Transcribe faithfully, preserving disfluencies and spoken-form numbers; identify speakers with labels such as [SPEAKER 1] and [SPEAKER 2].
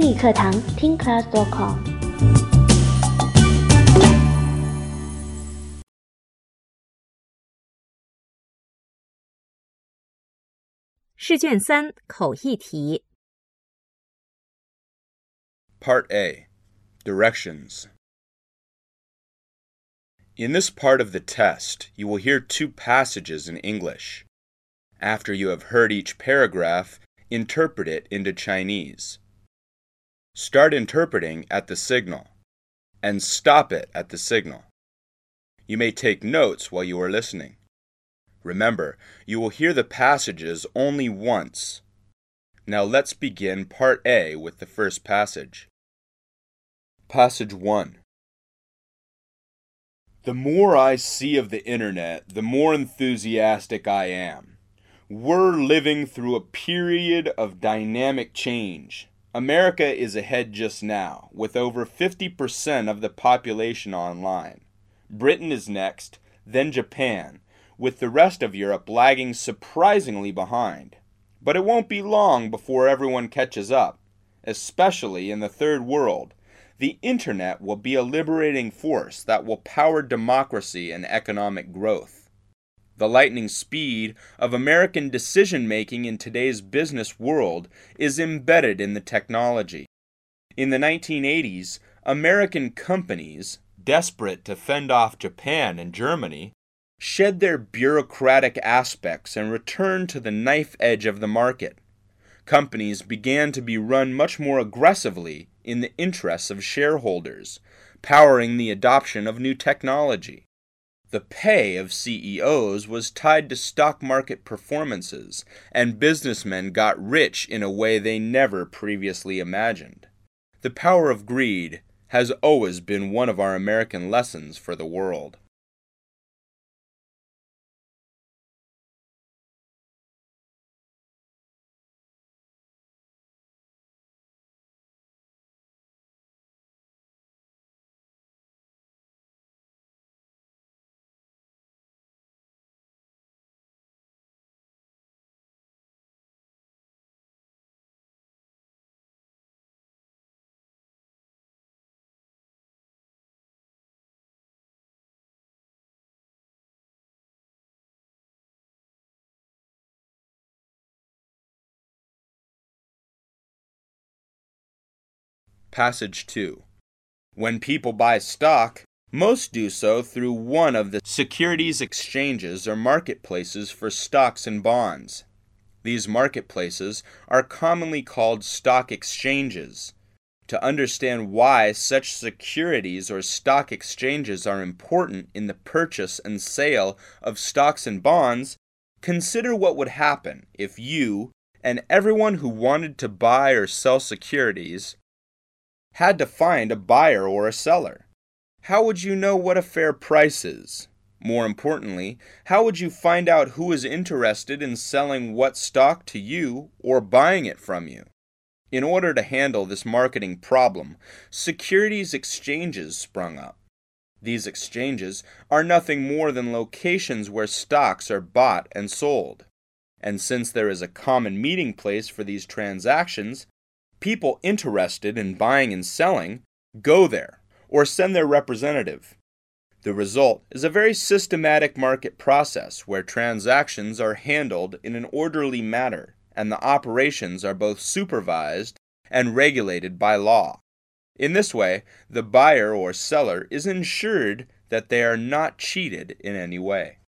[SPEAKER 1] 英语课堂 听 class dot com。
[SPEAKER 2] 试卷三口译题。
[SPEAKER 3] Part A. Directions. In this part of the test, you will hear two passages in English. After you have heard each paragraph, interpret it into Chinese. Start interpreting at the signal, and stop it at the signal. You may take notes while you are listening. Remember, you will hear the passages only once. Now let's begin Part A with the first passage. Passage one. The more I see of the internet, the more enthusiastic I am. We're living through a period of dynamic change. America is ahead just now, with over fifty percent of the population online. Britain is next, then Japan, with the rest of Europe lagging surprisingly behind. But it won't be long before everyone catches up, especially in the third world. The internet will be a liberating force that will power democracy and economic growth. The lightning speed of American decision-making in today's business world is embedded in the technology. In the nineteen eighties, American companies, desperate to fend off Japan and Germany, shed their bureaucratic aspects and returned to the knife edge of the market. Companies began to be run much more aggressively in the interests of shareholders, powering the adoption of new technology. The pay of C E Os was tied to stock market performances, and businessmen got rich in a way they never previously imagined. The power of greed has always been one of our American lessons for the world. Passage two. When people buy stock, most do so through one of the securities exchanges or marketplaces for stocks and bonds. These marketplaces are commonly called stock exchanges. To understand why such securities or stock exchanges are important in the purchase and sale of stocks and bonds, consider what would happen if you and everyone who wanted to buy or sell securities had to find a buyer or a seller. How would you know what a fair price is? More importantly, how would you find out who is interested in selling what stock to you or buying it from you? In order to handle this marketing problem, securities exchanges sprung up. These exchanges are nothing more than locations where stocks are bought and sold. And since there is a common meeting place for these transactions, people interested in buying and selling go there or send their representative. The result is a very systematic market process where transactions are handled in an orderly manner and the operations are both supervised and regulated by law. In this way, the buyer or seller is ensured that they are not cheated in any way.